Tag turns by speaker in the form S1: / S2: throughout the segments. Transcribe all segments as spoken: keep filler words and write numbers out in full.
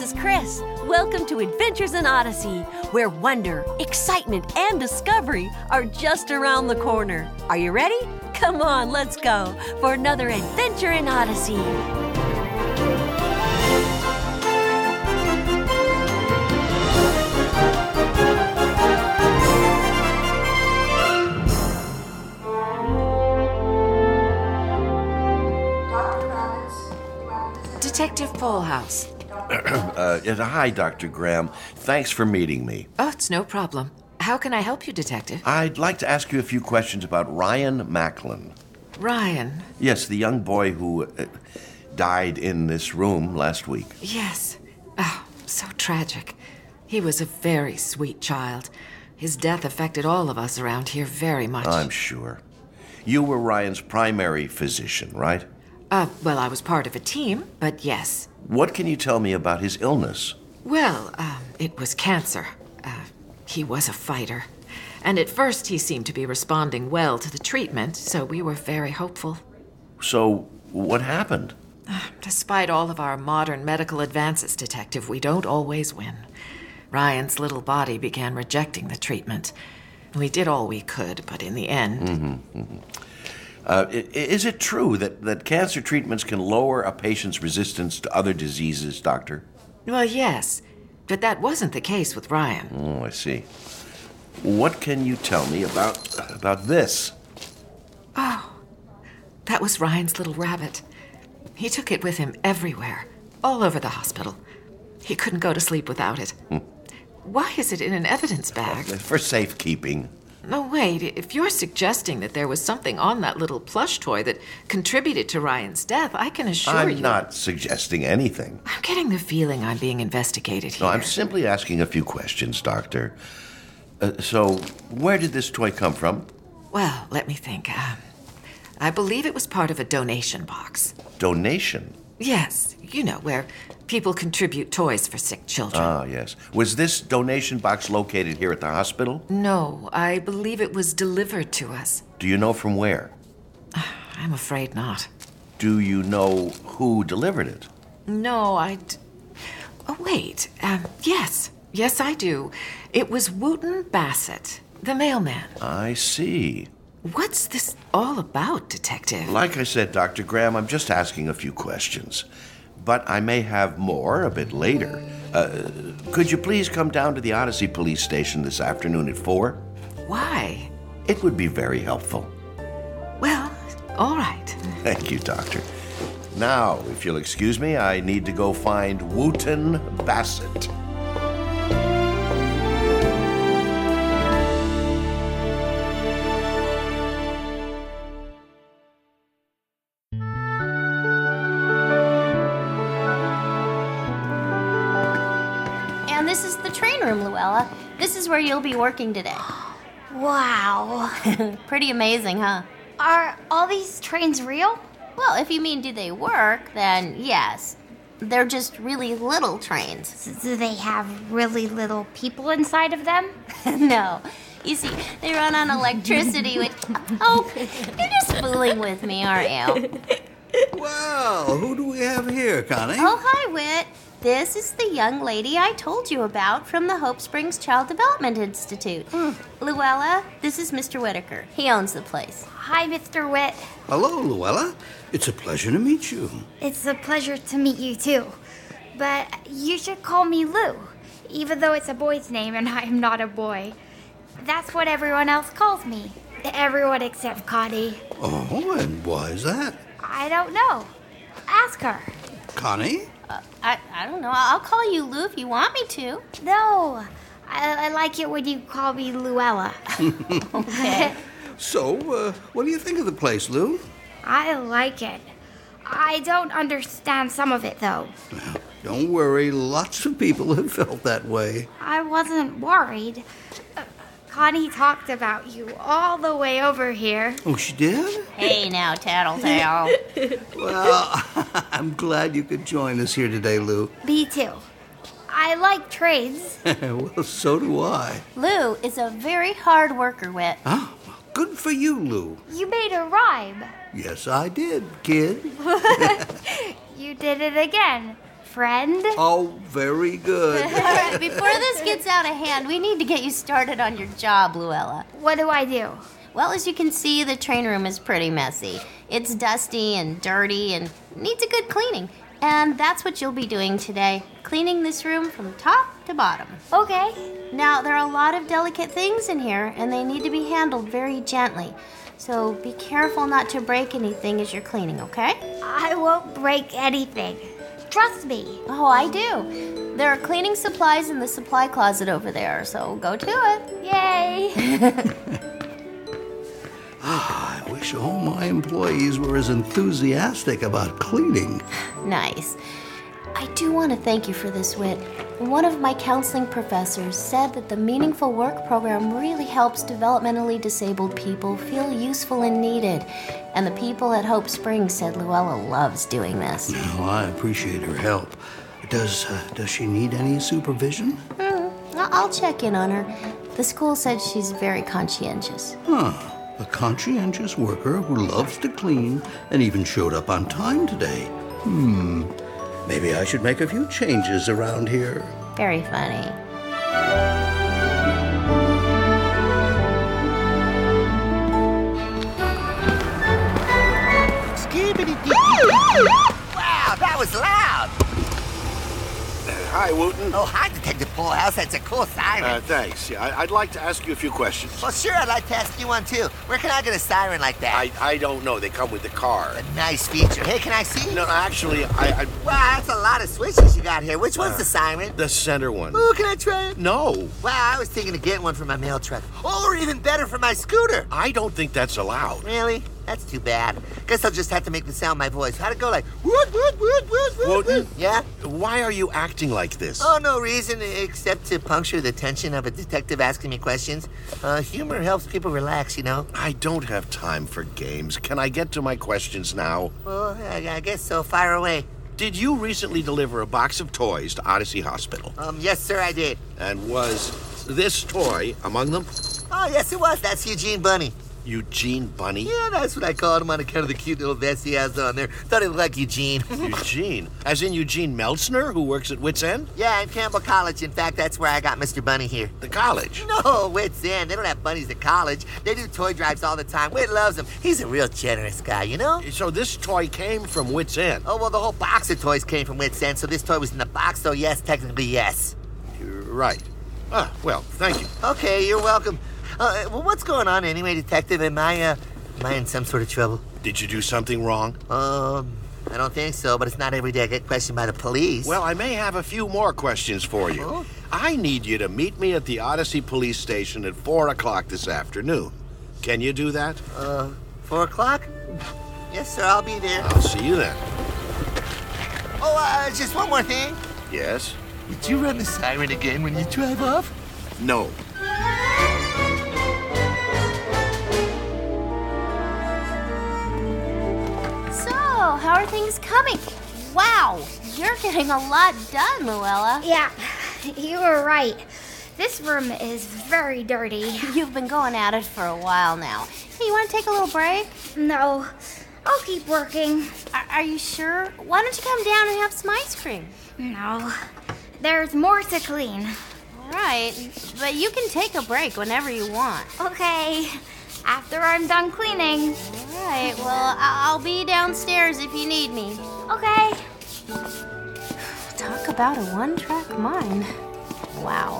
S1: is Chris. Welcome to Adventures in Odyssey, where wonder, excitement, and discovery are just around the corner. Are you ready? Come on, let's go for another Adventure in Odyssey.
S2: Detective Polehouse.
S3: uh, hi, Doctor Graham. Thanks for meeting me.
S2: Oh, it's no problem. How can I help you, Detective?
S3: I'd like to ask you a few questions about Ryan Macklin.
S2: Ryan?
S3: Yes, the young boy who uh, died in this room last week.
S2: Yes. Oh, so tragic. He was a very sweet child. His death affected all of us around here very much.
S3: I'm sure. You were Ryan's primary physician, right?
S2: Uh, well, I was part of a team, but yes.
S3: What can you tell me about his illness?
S2: Well, um, it was cancer. Uh, he was a fighter. And at first he seemed to be responding well to the treatment, so we were very hopeful.
S3: So, what happened?
S2: Uh, despite all of our modern medical advances, Detective, we don't always win. Ryan's little body began rejecting the treatment. We did all we could, but in the end...
S3: Mm-hmm, mm-hmm. Uh, is it true that, that cancer treatments can lower a patient's resistance to other diseases, Doctor?
S2: Well, yes, but that wasn't the case with Ryan.
S3: Oh, I see. What can you tell me about about this?
S2: Oh, that was Ryan's little rabbit. He took it with him everywhere, all over the hospital. He couldn't go to sleep without it. Hmm. Why is it in an evidence bag?
S3: For safekeeping.
S2: No, wait. If you're suggesting that there was something on that little plush toy that contributed to Ryan's death, I can assure
S3: I'm
S2: you...
S3: I'm not suggesting anything.
S2: I'm getting the feeling I'm being investigated here.
S3: No, I'm simply asking a few questions, Doctor. Uh, so, where did this toy come from?
S2: Well, let me think. Uh, I believe it was part of a donation box.
S3: Donation?
S2: Yes. You know, where people contribute toys for sick children.
S3: Ah, yes. Was this donation box located here at the hospital?
S2: No, I believe it was delivered to us.
S3: Do you know from where?
S2: I'm afraid not.
S3: Do you know who delivered it?
S2: No, I... D- oh, wait. Um, yes. Yes, I do. It was Wooten Bassett, the mailman.
S3: I see.
S2: What's this all about, Detective?
S3: Like I said, Doctor Graham, I'm just asking a few questions. But I may have more a bit later. Uh, could you please come down to the Odyssey Police Station this afternoon at four?
S2: Why?
S3: It would be very helpful.
S2: Well, all right.
S3: Thank you, Doctor. Now, if you'll excuse me, I need to go find Wooten Bassett.
S4: This is the train room, Luella. This is where you'll be working today.
S5: Wow.
S4: Pretty amazing, huh?
S5: Are all these trains real?
S4: Well, if you mean do they work, then yes. They're just really little trains.
S5: So do they have really little people inside of them?
S4: No. You see, they run on electricity, which... Oh, you're just fooling with me, aren't you?
S6: Well, who do we have here, Connie?
S4: Oh, hi, Whit. This is the young lady I told you about from the Hope Springs Child Development Institute. Hmm. Luella, this is Mister Whitaker. He owns the place.
S5: Hi, Mister Whit.
S6: Hello, Luella. It's a pleasure to meet you.
S5: It's a pleasure to meet you, too. But you should call me Lou, even though it's a boy's name and I'm not a boy. That's what everyone else calls me. Everyone except Connie.
S6: Oh, and why is that?
S5: I don't know. Ask her.
S6: Connie?
S4: Uh, I, I don't know. I'll call you Lou if you want me to.
S5: No. I, I like it when you call me Luella.
S4: Okay.
S6: So, uh, what do you think of the place, Lou?
S5: I like it. I don't understand some of it, though.
S6: Well, don't worry. Lots of people have felt that way.
S5: I wasn't worried. Uh, Connie talked about you all the way over here.
S6: Oh, she did?
S4: Hey now, Tattletale.
S6: Well, I'm glad you could join us here today, Lou.
S5: Me too. I like trains.
S6: Well, so do I.
S4: Lou is a very hard worker, Whit.
S6: Oh, well, good for you, Lou.
S5: You made a rhyme.
S6: Yes, I did, kid.
S5: You did it again. friend.
S6: Oh, very good.
S4: All right, before this gets out of hand, we need to get you started on your job, Luella.
S5: What do I do?
S4: Well, as you can see, the train room is pretty messy. It's dusty and dirty and needs a good cleaning. And that's what you'll be doing today, cleaning this room from top to bottom.
S5: Okay.
S4: Now, there are a lot of delicate things in here, and they need to be handled very gently. So be careful not to break anything as you're cleaning, okay?
S5: I won't break anything. Trust me.
S4: Oh, I do. There are cleaning supplies in the supply closet over there, so go to it.
S5: Yay.
S6: I wish all my employees were as enthusiastic about cleaning.
S4: Nice. I do want to thank you for this, Whit. One of my counseling professors said that the Meaningful Work program really helps developmentally disabled people feel useful and needed. And the people at Hope Springs said Luella loves doing this.
S6: Well, I appreciate her help. Does uh, does she need any supervision?
S4: Hmm. I- I'll check in on her. The school said she's very conscientious.
S6: Huh. A conscientious worker who loves to clean and even showed up on time today. Hmm. Maybe I should make a few changes around here.
S4: Very funny.
S7: Wow, that was loud.
S3: Hi, Wooten.
S7: Oh, hi, Detective Polehouse. That's a cool siren.
S3: Uh, thanks. Yeah, I- I'd like to ask you a few questions.
S7: Well, sure, I'd like to ask you one, too. Where can I get a siren like that?
S3: I, I don't know. They come with the car.
S7: A nice feature. Hey, can I see?
S3: No, actually, I, I
S7: Wow, that's a lot of switches you got here. Which one's
S3: Uh,
S7: the siren?
S3: the center one.
S7: Ooh, can I try it?
S3: No,
S7: Wow, I was thinking of getting one for my mail truck. Or even better, for my scooter.
S3: I don't think that's allowed.
S7: Really? That's too bad. Guess I'll just have to make the sound of my voice. How'd it go? Like, woot, woot, woot, woot, woot,
S3: Wooten?
S7: woot. Yeah?
S3: Why are you acting like this?
S7: Oh, no reason except to puncture the tension of a detective asking me questions. Uh, humor helps people relax, you know?
S3: I don't have time for games. Can I get to my questions now?
S7: Well, I, I guess so. Fire away.
S3: Did you recently deliver a box of toys to Odyssey Hospital?
S7: Um, yes, sir, I did.
S3: And was this toy among them?
S7: Oh, yes, it was. That's Eugene Bunny.
S3: Eugene Bunny?
S7: Yeah, that's what I called him on account of the cute little vest he has on there. Thought he looked like Eugene.
S3: Eugene? As in Eugene Meltzner, who works at Wits End?
S7: Yeah, in Campbell College. In fact, that's where I got Mister Bunny here.
S3: The college?
S7: No, Wits End. They don't have bunnies at college. They do toy drives all the time. Whit loves them. He's a real generous guy, you know?
S3: So this toy came from Wits End?
S7: Oh, well, the whole box of toys came from Wits End, so this toy was in the box, so yes, technically yes.
S3: You're right. Ah, well, thank you.
S7: Okay, you're welcome. Uh, well, what's going on anyway, Detective? Am I, uh, am I in some sort of trouble?
S3: Did you do something wrong?
S7: Um, I don't think so, but it's not every day I get questioned by the police.
S3: Well, I may have a few more questions for you.
S7: Oh.
S3: I need you to meet me at the Odyssey Police Station at four o'clock this afternoon. Can you do that?
S7: Uh, four o'clock? Yes, sir, I'll be there.
S3: I'll see you then.
S7: Oh, uh, just one more thing.
S3: Yes?
S7: Did you run the siren again when you drive off?
S3: No.
S4: So, how are things coming? Wow, you're getting a lot done, Luella.
S5: Yeah, you were right. This room is very dirty.
S4: You've been going at it for a while now. Hey, you want to take a little break?
S5: No, I'll keep working.
S4: Are, are you sure? Why don't you come down and have some ice cream?
S5: No, there's more to clean.
S4: All right, but you can take a break whenever you want.
S5: Okay, after I'm done cleaning.
S4: All right, well, I- I'll be downstairs if you need me.
S5: Okay.
S4: Talk about a one-track mind. Wow.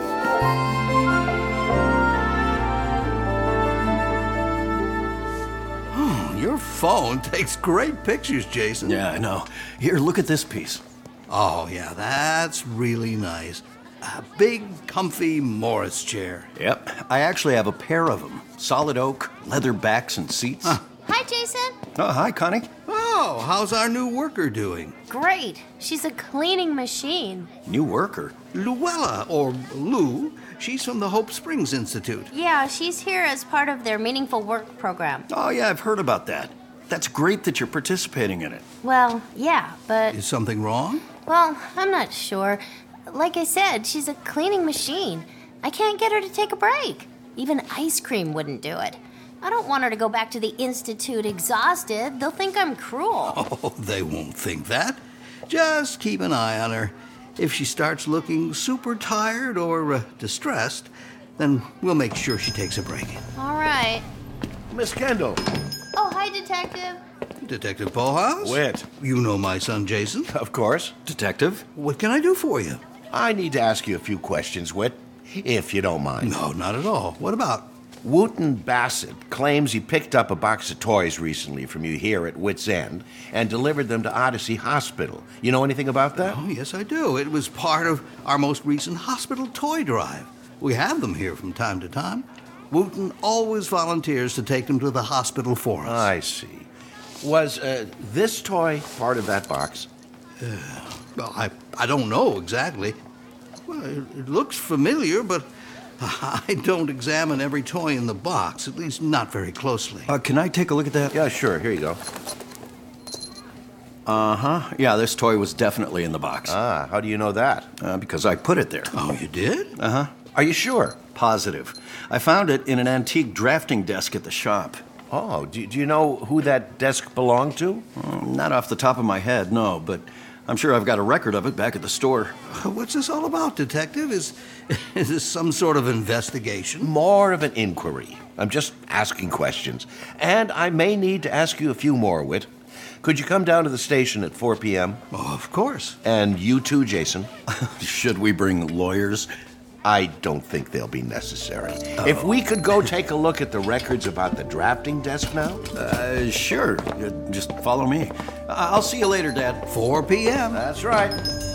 S6: Your phone takes great pictures, Jason.
S8: Yeah, I know. Here, look at this piece.
S6: Oh, yeah, that's really nice. A big, comfy Morris chair.
S8: Yep. I actually have a pair of them. Solid oak, leather backs and seats.
S6: Huh.
S4: Hi, Jason.
S8: Oh, hi, Connie.
S6: Oh, how's our new worker doing?
S4: Great. She's a cleaning machine.
S8: New worker.
S6: Luella, or Lou. She's from the Hope Springs Institute.
S4: Yeah, she's here as part of their Meaningful Work program.
S8: Oh, yeah, I've heard about that. That's great that you're participating in it.
S4: Well, yeah, but,
S6: Is something wrong?
S4: well, I'm not sure. Like I said, she's a cleaning machine. I can't get her to take a break. Even ice cream wouldn't do it. I don't want her to go back to the Institute exhausted. They'll think I'm cruel.
S6: Oh, they won't think that. Just keep an eye on her. If she starts looking super tired or uh, distressed, then we'll make sure she takes a break.
S4: All right.
S3: Miss Kendall.
S4: Oh, hi, Detective.
S6: Detective Polehouse?
S3: Whit.
S6: You know my son, Jason.
S3: Of course.
S8: Detective?
S6: What can I do for you?
S3: I need to ask you a few questions, Whit, if you don't mind.
S6: No, not at all. What about?
S3: Wooten Bassett claims he picked up a box of toys recently from you here at Wits End and delivered them to Odyssey Hospital. You know anything about that?
S6: Oh, yes, I do. It was part of our most recent hospital toy drive. We have them here from time to time. Wooten always volunteers to take them to the hospital for us.
S3: I see. Was uh, this toy part of that box?
S6: Well, I, I don't know exactly. Well, it, it looks familiar, but I don't examine every toy in the box, at least not very closely.
S8: Uh, can I take a look at that?
S3: Yeah, sure. Here you go.
S8: Uh-huh. Yeah, this toy was definitely in the box.
S3: Ah, how do you know that?
S8: Uh, because I put it there.
S6: Oh, you did?
S8: Uh-huh.
S3: Are you sure?
S8: Positive. I found it in an antique drafting desk at the shop.
S3: Oh, do, do you know who that desk belonged to?
S8: Uh, not off the top of my head, no, but I'm sure I've got a record of it back at the store.
S6: What's this all about, Detective? Is, is this some sort of investigation?
S3: More of an inquiry. I'm just asking questions. And I may need to ask you a few more, Whit. Could you come down to the station at four p.m.?
S6: Oh, of course.
S3: And you too, Jason.
S8: Should we bring lawyers?
S3: I don't think they'll be necessary. Oh. If we could go take a look at the records about the drafting desk now?
S8: Uh, sure. Uh, Just follow me. I- I'll see you later, Dad.
S6: four p.m.
S3: That's right.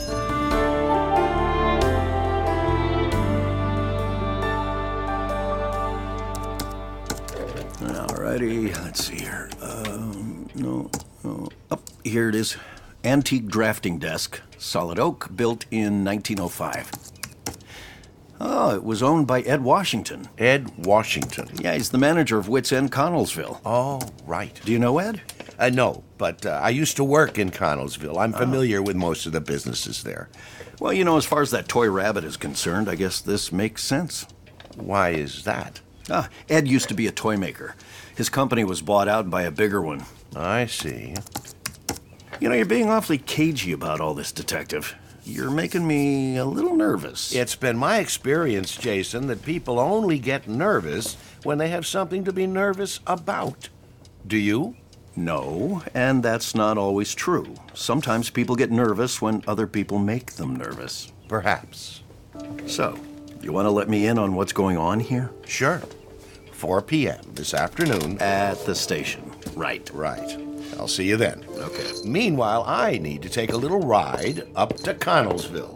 S8: Alrighty, let's see here. Um, no, no. Oh, here it is. Antique drafting desk, solid oak, built in nineteen oh five. Oh, it was owned by Ed Washington.
S3: Ed Washington.
S8: Yeah, he's the manager of Wits End, Connellsville.
S3: Oh, right.
S8: Do you know Ed?
S3: Uh, no, but uh, I used to work in Connellsville. I'm familiar oh. with most of the businesses there.
S8: Well, you know, as far as that toy rabbit is concerned, I guess this makes sense.
S3: Why is that?
S8: Ah, Ed used to be a toy maker. His company was bought out by a bigger one.
S3: I see.
S8: You know, you're being awfully cagey about all this, Detective. You're making me a little nervous.
S3: It's been my experience, Jason, that people only get nervous when they have something to be nervous about. Do you?
S8: No, and that's not always true. Sometimes people get nervous when other people make them nervous.
S3: Perhaps.
S8: So, you want to let me in on what's going on here?
S3: Sure. four p.m. this afternoon.
S8: At the station. Right.
S3: Right. I'll see you then.
S8: Okay.
S3: Meanwhile, I need to take a little ride up to Connellsville.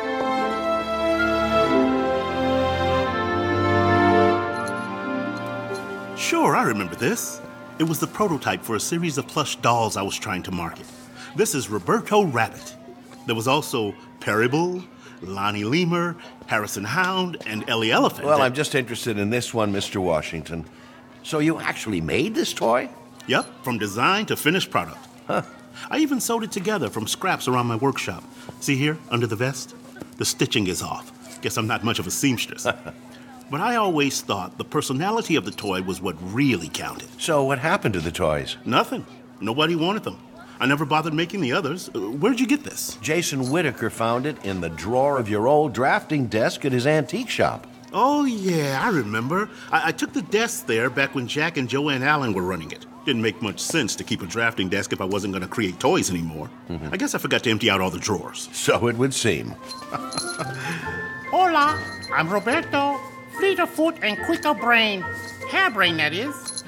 S9: Sure, I remember this. It was the prototype for a series of plush dolls I was trying to market. This is Roberto Rabbit. There was also Perry Bull, Lonnie Lemur, Harrison Hound, and Ellie Elephant.
S3: Well, I'm just interested in this one, Mister Washington. So you actually made this toy?
S9: Yep, from design to finished product.
S3: Huh.
S9: I even sewed it together from scraps around my workshop. See here, under the vest? The stitching is off. Guess I'm not much of a seamstress. But I always thought the personality of the toy was what really counted.
S3: So what happened to the toys?
S9: Nothing. Nobody wanted them. I never bothered making the others. Uh, Where'd you get this?
S3: Jason Whitaker found it in the drawer of your old drafting desk at his antique shop.
S9: Oh, yeah, I remember. I, I took the desk there back when Jack and Joanne Allen were running it. Didn't make much sense to keep a drafting desk if I wasn't going to create toys anymore. Mm-hmm. I guess I forgot to empty out all the drawers.
S3: So it would seem.
S10: Hola, I'm Roberto. Fleet of foot and quick of brain. Hairbrain, that is.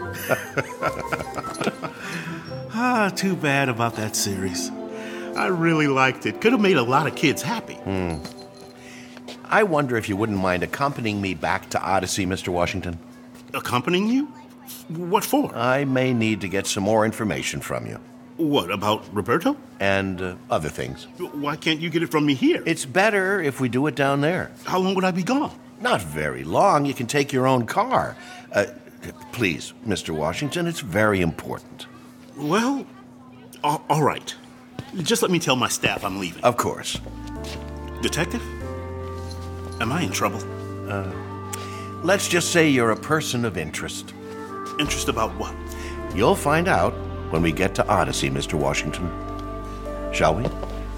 S9: Ah, too bad about that series. I really liked it. Could have made a lot of kids happy.
S3: Hmm. I wonder if you wouldn't mind accompanying me back to Odyssey, Mister Washington.
S9: Accompanying you? What for?
S3: I may need to get some more information from you.
S9: What, about Roberto?
S3: And uh, other things.
S9: Why can't you get it from me here?
S3: It's better if we do it down there.
S9: How long would I be gone?
S3: Not very long. You can take your own car. Uh, please, Mister Washington, it's very important.
S9: Well, all, all right. Just let me tell my staff I'm leaving.
S3: Of course.
S9: Detective? Am I in trouble?
S3: Uh, let's just say you're a person of interest.
S9: Interest about what?
S3: You'll find out when we get to Odyssey, Mister Washington. Shall we?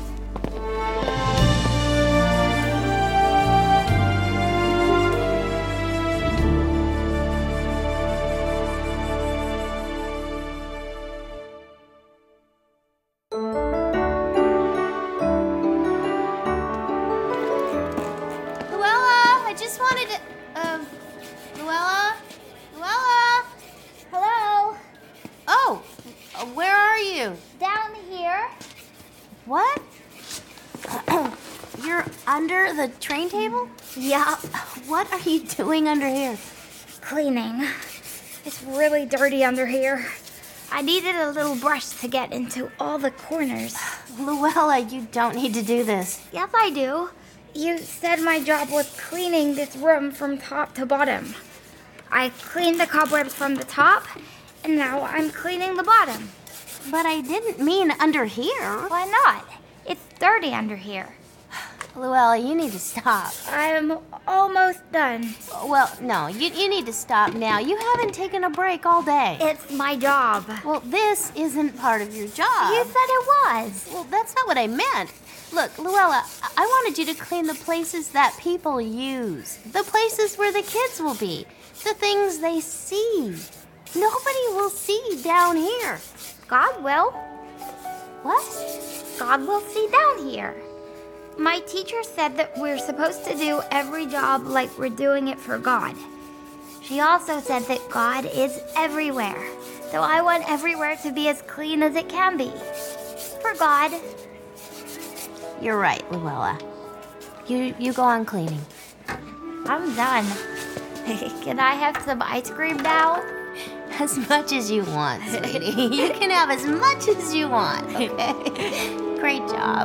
S4: Under the train table?
S5: Yeah,
S4: What are you doing under here?
S5: cleaning. It's really dirty under here. I needed a little brush to get into all the corners.
S4: Luella, you don't need to do this.
S5: Yes, I do. You said my job was cleaning this room from top to bottom. I cleaned the cobwebs from the top, and now I'm cleaning the bottom.
S4: But I didn't mean under here.
S5: Why not? It's dirty under here.
S4: Luella, you need to stop.
S5: I'm almost done.
S4: Well, no, you, you need to stop now. You haven't taken a break all day.
S5: It's my job.
S4: Well, this isn't part of your job.
S5: You said it was.
S4: Well, that's not what I meant. Look, Luella, I-, I wanted you to clean the places that people use. The places where the kids will be. The things they see. Nobody will see down here.
S5: God will.
S4: What?
S5: God will see down here. My teacher said that we're supposed to do every job like we're doing it for God. She also said that God is everywhere. So I want everywhere to be as clean as it can be. For God.
S4: You're right, Luella. You you go on cleaning.
S5: I'm done. Can I have some ice cream now?
S4: As much as you want, sweetie. You can have as much as you want, okay? Great job.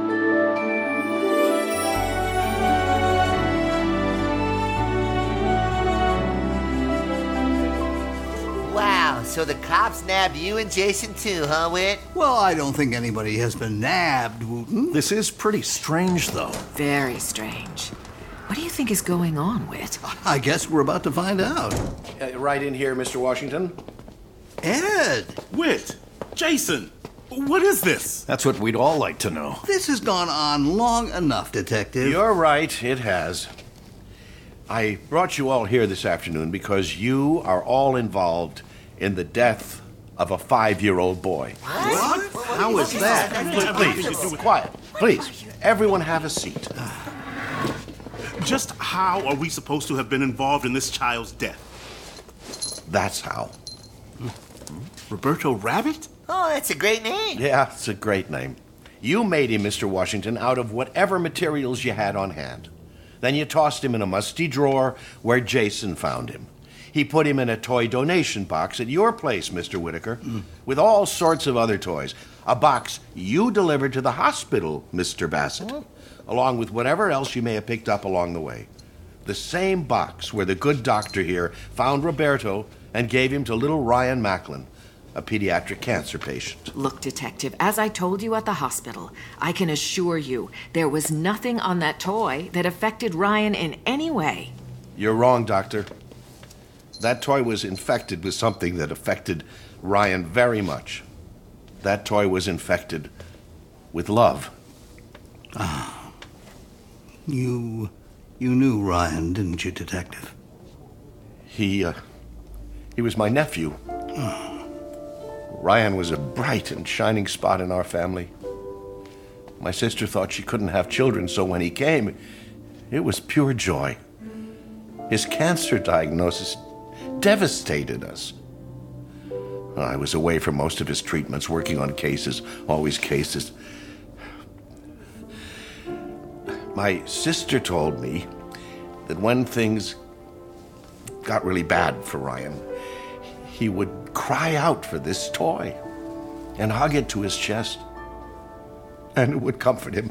S7: Wow, so the cops nabbed you and Jason too, huh, Whit?
S6: Well, I don't think anybody has been nabbed, Wooten.
S8: This is pretty strange, though.
S2: Very strange. What do you think is going on, Whit?
S6: I guess we're about to find out.
S3: Uh, right in here, Mister Washington.
S6: Ed,
S9: Whit, Jason, what is this?
S8: That's what we'd all like to know.
S6: this has gone on long enough, Detective.
S3: You're right, it has. I brought you all here this afternoon because you are all involved in the death of a five-year-old boy.
S6: What? How is that?
S3: Please, quiet. Please, everyone have a seat.
S9: Just how are we supposed to have been involved in this child's death?
S3: That's how.
S9: Roberto Rabbit?
S7: Oh, that's a great name.
S3: Yeah, it's a great name. You made him, Mister Washington, out of whatever materials you had on hand. Then you tossed him in a musty drawer where Jason found him. He put him in a toy donation box at your place, Mister Whitaker, mm. with all sorts of other toys. A box you delivered to the hospital, Mister Bassett, oh. along with whatever else you may have picked up along the way. The same box where the good doctor here found Roberto and gave him to little Ryan Macklin, a pediatric cancer patient.
S2: Look, Detective, as I told you at the hospital, I can assure you there was nothing on that toy that affected Ryan in any way.
S3: You're wrong, Doctor. That toy was infected with something that affected Ryan very much. That toy was infected with love.
S6: Ah. You... you knew Ryan, didn't you, Detective?
S3: He, uh... he was my nephew.
S6: Oh.
S3: Ryan was a bright and shining spot in our family. My sister thought she couldn't have children, so when he came, it was pure joy. His cancer diagnosis devastated us. I was away for most of his treatments, working on cases, always cases. My sister told me that when things got really bad for Ryan, he would cry out for this toy and hug it to his chest, and it would comfort him.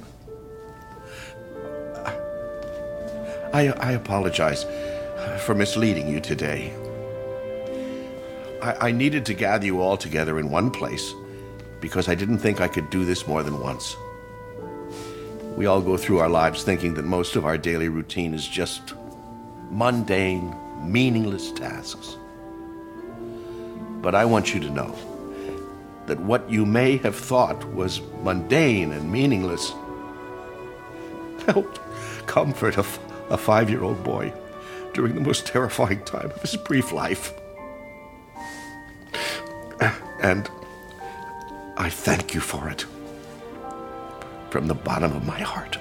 S3: I, I apologize for misleading you today. I, I needed to gather you all together in one place because I didn't think I could do this more than once. We all go through our lives thinking that most of our daily routine is just mundane, meaningless tasks. But I want you to know that what you may have thought was mundane and meaningless helped comfort a, f- a five-year-old boy during the most terrifying time of his brief life. And I thank you for it from the bottom of my heart.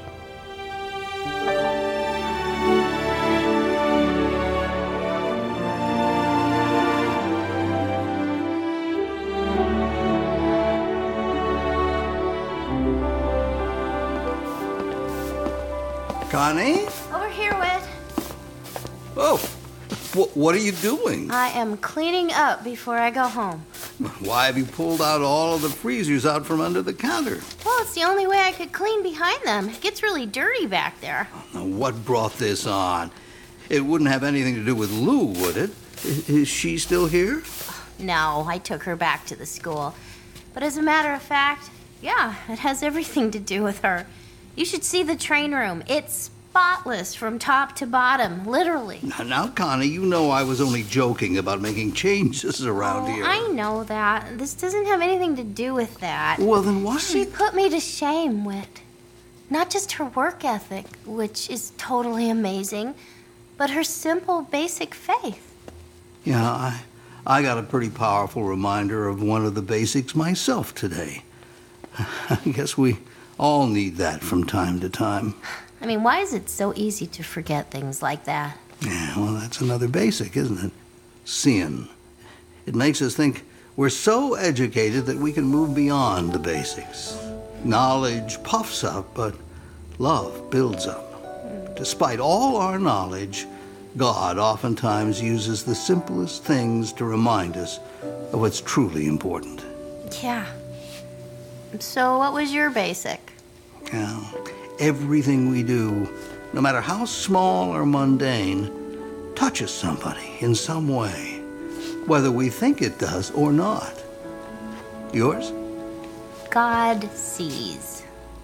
S6: Connie?
S4: Over here, Whit.
S6: Oh, wh- what are you doing?
S4: I am cleaning up before I go home.
S6: Why have you pulled out all of the freezers out from under the counter?
S4: Well, it's the only way I could clean behind them. It gets really dirty back there.
S6: Now, what brought this on? It wouldn't have anything to do with Lou, would it? I- Is she still here?
S4: No, I took her back to the school. But as a matter of fact, yeah, it has everything to do with her. You should see the train room. It's spotless from top to bottom, literally.
S6: Now, now, Connie, you know I was only joking about making changes around
S4: Oh,
S6: here.
S4: I know that. This doesn't have anything to do with that.
S6: Well, then why?
S4: She put me to shame, Whit. Not just her work ethic, which is totally amazing, but her simple, basic faith.
S6: Yeah, I, I got a pretty powerful reminder of one of the basics myself today. I guess we all need that from time to time.
S4: I mean, why is it so easy to forget things like that?
S6: Yeah, well, that's another basic, isn't it? Seeing. It makes us think we're so educated that we can move beyond the basics. Knowledge puffs up, but love builds up. Despite all our knowledge, God oftentimes uses the simplest things to remind us of what's truly important.
S4: Yeah. So what was your basic?
S6: Yeah. Everything we do, no matter how small or mundane, touches somebody in some way, whether we think it does or not. Yours?
S4: God sees.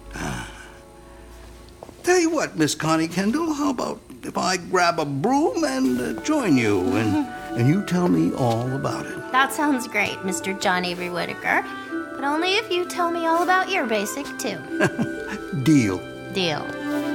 S6: Tell you what, Miss Connie Kendall, how about if I grab a broom and uh, join you, and, and you tell me all about it?
S4: That sounds great, Mister John Avery Whitaker. But only if you tell me all about your basic, too.
S6: Deal.
S4: Deal.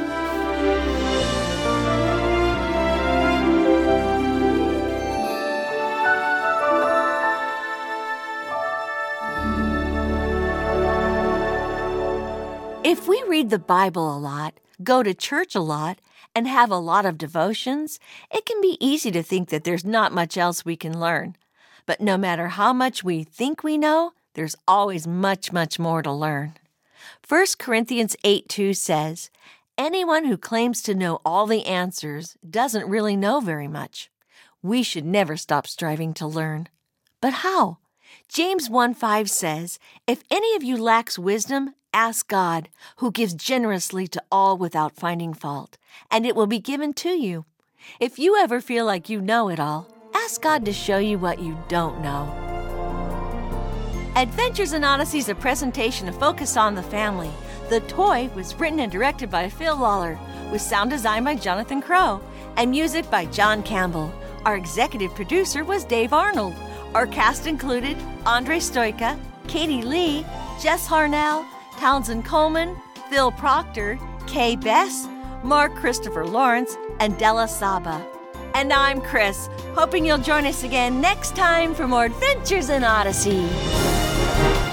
S1: If we read the Bible a lot, go to church a lot, and have a lot of devotions, it can be easy to think that there's not much else we can learn. But no matter how much we think we know, there's always much, much more to learn. First Corinthians eight two says, "Anyone who claims to know all the answers doesn't really know very much." We should never stop striving to learn. But how? James one five says, "If any of you lacks wisdom, ask God, who gives generously to all without finding fault, and it will be given to you." If you ever feel like you know it all, ask God to show you what you don't know. Adventures in Odyssey is a presentation of Focus on the Family. The Toy was written and directed by Phil Lawler, with sound design by Jonathan Crow, and music by John Campbell. Our executive producer was Dave Arnold. Our cast included Andre Stoika, Katie Lee, Jess Harnell, Townsend Coleman, Phil Proctor, Kay Bess, Mark Christopher Lawrence, and Della Saba. And I'm Chris, hoping you'll join us again next time for more Adventures in Odyssey.